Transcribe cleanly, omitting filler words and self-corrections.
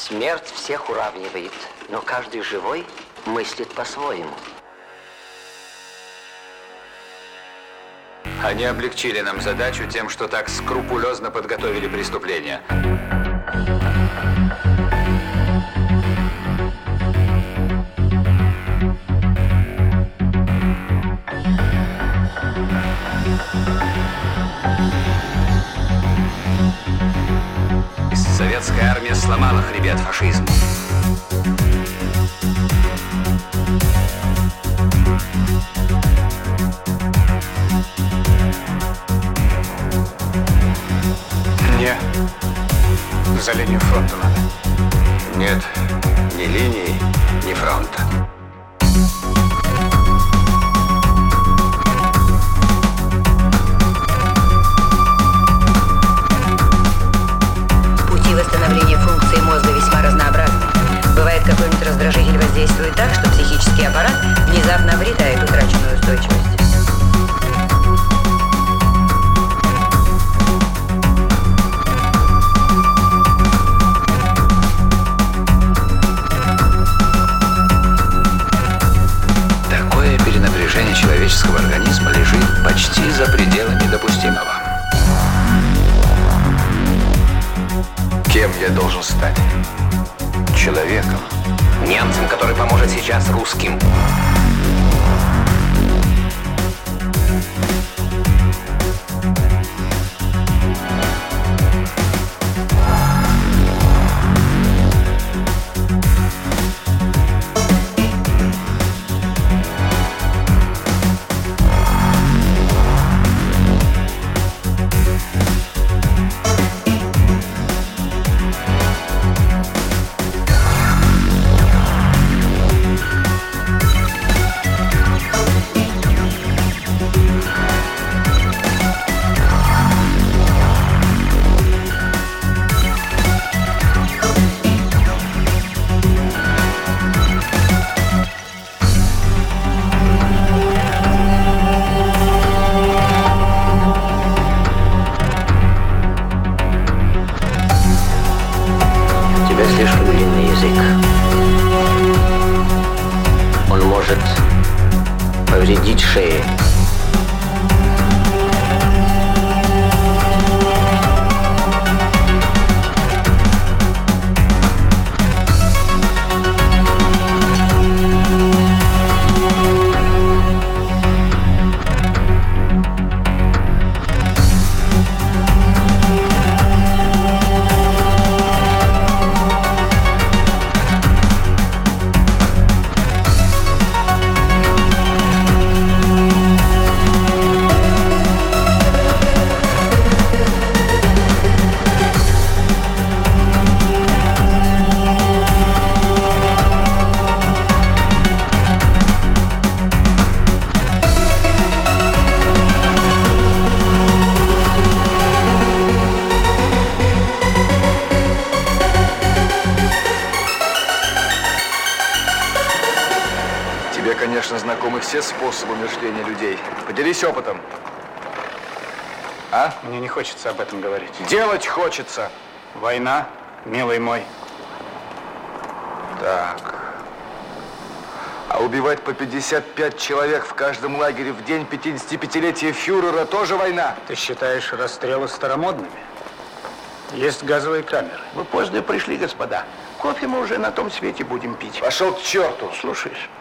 Смерть всех уравнивает, но каждый живой мыслит по-своему. Они облегчили нам задачу тем, что так скрупулезно подготовили преступление. Советская армия сломала хребет фашизму. Мне за линию фронта надо. Нет, ни линии, ни фронта. Пути восстановления функции мозга весьма разнообразны. Бывает, какой-нибудь раздражитель воздействует так, что психический аппарат внезапно обретает утраченную устойчивость. Перенапряжение человеческого организма лежит почти за пределами допустимого. Кем я должен стать? Человеком. Немцем, который поможет сейчас русским. Слишком длинный язык. Он может повредить шее. Тебе, конечно, знакомы все способы умерщвления людей. Поделись опытом. А? Мне не хочется об этом говорить. Делать хочется. Война, милый мой. Так. А убивать по 55 человек в каждом лагере в день 55-летия фюрера тоже война? Ты считаешь расстрелы старомодными? Есть газовые камеры. Вы поздно пришли, господа. Кофе мы уже на том свете будем пить. Пошел к черту. Слушаюсь.